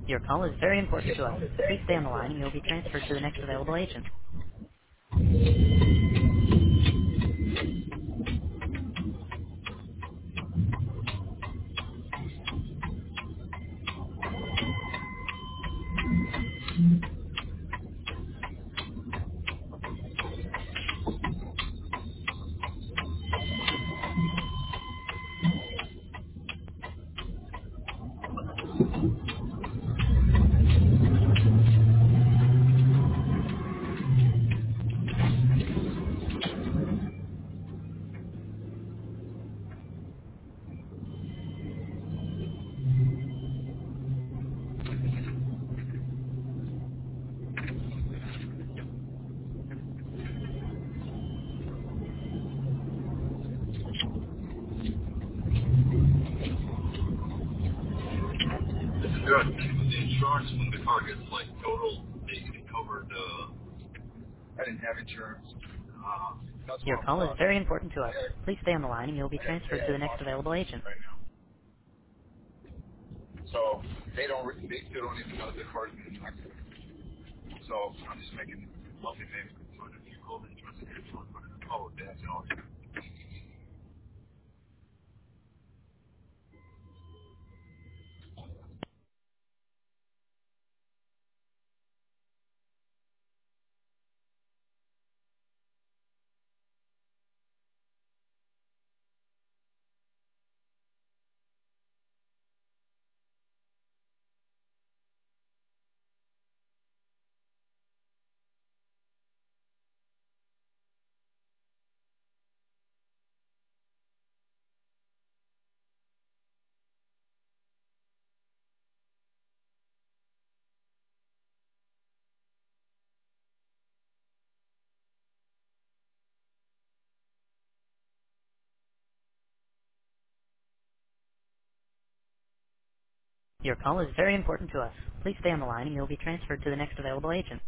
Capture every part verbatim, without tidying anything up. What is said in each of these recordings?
Your call is very important to us. Please stay on the line and you'll be transferred to the next available agent. This is good. The insurance when the car gets like total, they can cover the. I didn't have insurance. Uh, that's Your what I'm call is uh, very important to I us. had, Please stay on the line and you'll be I had to pay transferred to out the of next pocket available agent. right now. So they don't. re- They still don't even know the car's been inspected. So I'm just making monthly payments. So if you call the insurance, oh, that's all. Your call is very important to us. Please stay on the line and you'll be transferred to the next available agent.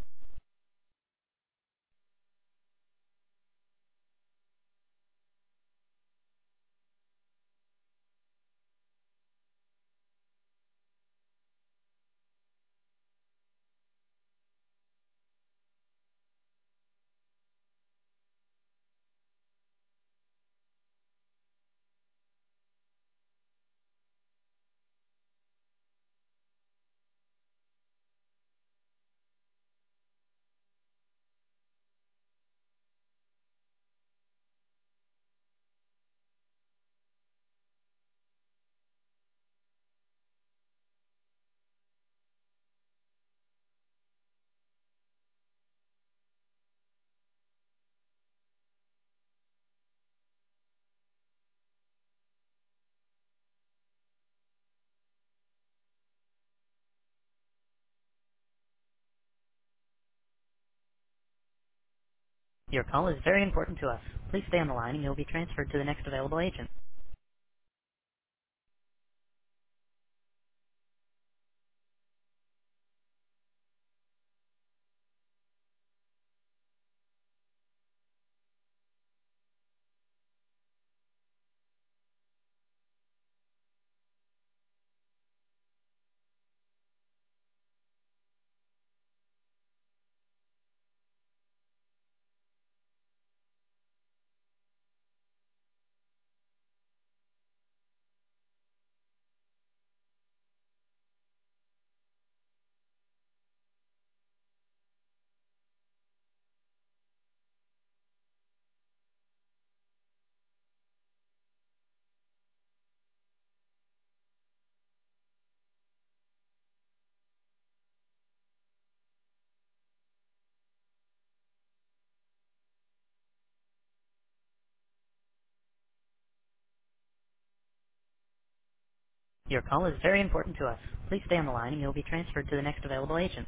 Your call is very important to us. Please stay on the line and you'll be transferred to the next available agent. Your call is very important to us. Please stay on the line and you'll be transferred to the next available agent.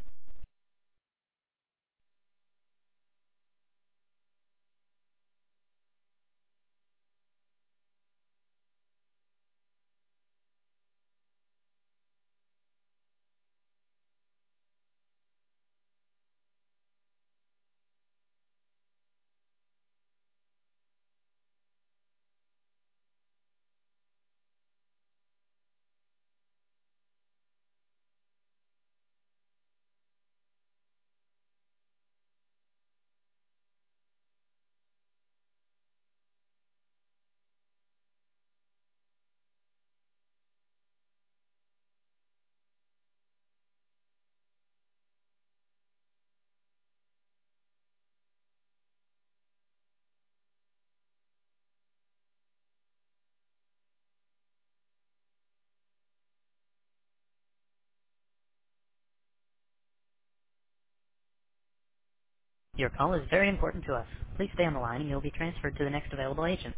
Your call is very important to us. Please stay on the line and you'll be transferred to the next available agent.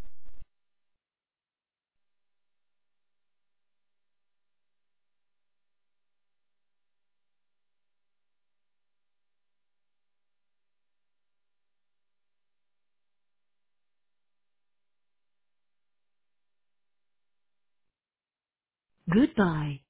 Goodbye.